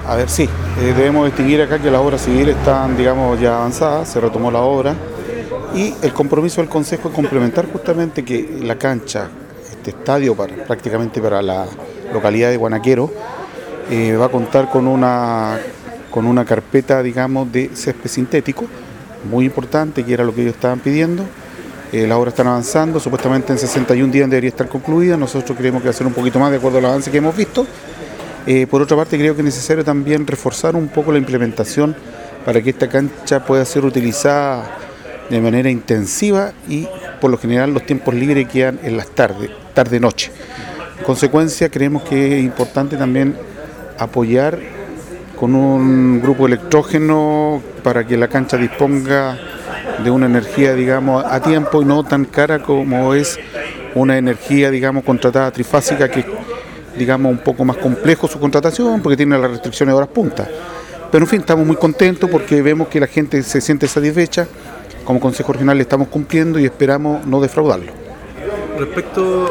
A ver, sí, debemos distinguir acá que las obras civiles están, digamos, ya avanzadas, se retomó la obra y el compromiso del Consejo es complementar justamente que la cancha, este estadio prácticamente para la localidad de Guanaquero, va a contar con una carpeta, digamos, de césped sintético, muy importante, que era lo que ellos estaban pidiendo. Las obras están avanzando, supuestamente en 61 días debería estar concluida, nosotros creemos que va a ser un poquito más de acuerdo al avance que hemos visto. Por otra parte, creo que es necesario también reforzar un poco la implementación para que esta cancha pueda ser utilizada de manera intensiva y por lo general los tiempos libres quedan en las tarde-noche. En consecuencia, creemos que es importante también apoyar con un grupo electrógeno para que la cancha disponga de una energía, digamos, a tiempo y no tan cara como es una energía, digamos, contratada trifásica, que digamos un poco más complejo su contratación porque tiene las restricciones de horas punta. Pero en fin, estamos muy contentos porque vemos que la gente se siente satisfecha. Como Consejo Regional le estamos cumpliendo y esperamos no defraudarlo. Respecto